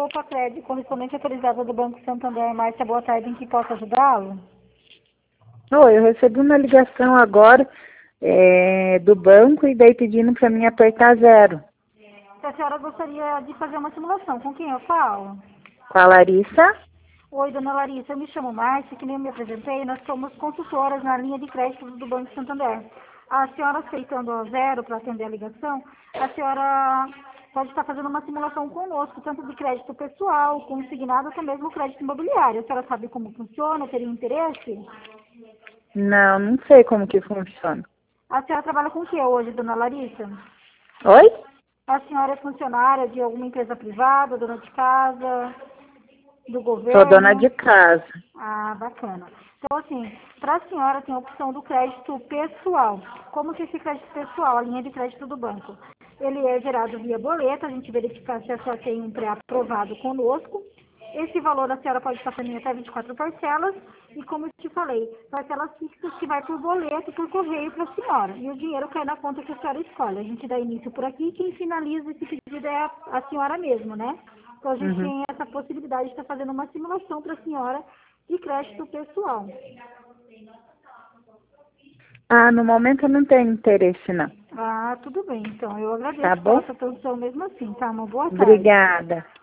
Opa, Crédito, correspondente autorizada do Banco Santander. Márcia, boa tarde, em que posso ajudá-lo? Oi, eu recebi uma ligação agora do banco e daí pedindo para mim apertar 0. Se a senhora gostaria de fazer uma simulação, com quem eu falo? Com a Larissa? Oi, dona Larissa, eu me chamo Márcia, que nem eu me apresentei, nós somos consultoras na linha de crédito do Banco Santander. A senhora aceitando a 0 para atender a ligação, a senhora pode estar fazendo uma simulação conosco, tanto de crédito pessoal, consignado, até mesmo crédito imobiliário. A senhora sabe como funciona, teria interesse? Não, não sei como que funciona. A senhora trabalha com o que hoje, dona Larissa? Oi? A senhora é funcionária de alguma empresa privada, dona de casa, do Sou dona governo? de casa. Ah, bacana. Então, assim, para a senhora tem a opção do crédito pessoal. Como que esse crédito pessoal, a linha de crédito do banco? Ele é gerado via boleto, a gente verifica se a senhora tem um pré-aprovado conosco. Esse valor a senhora pode estar fazendo até 24 parcelas. E como eu te falei, parcelas fixas que vai por boleto, por correio para a senhora. E o dinheiro cai na conta que a senhora escolhe. A gente dá início por aqui e quem finaliza esse pedido é a senhora mesmo, né? Então a gente Uhum. tem essa possibilidade de estar fazendo uma simulação para a senhora de crédito pessoal. Ah, no momento eu não tenho interesse, não. Ah, tudo bem. Então, eu Tá agradeço pela bom? sua atenção mesmo assim, tá? Uma boa tarde. Obrigada.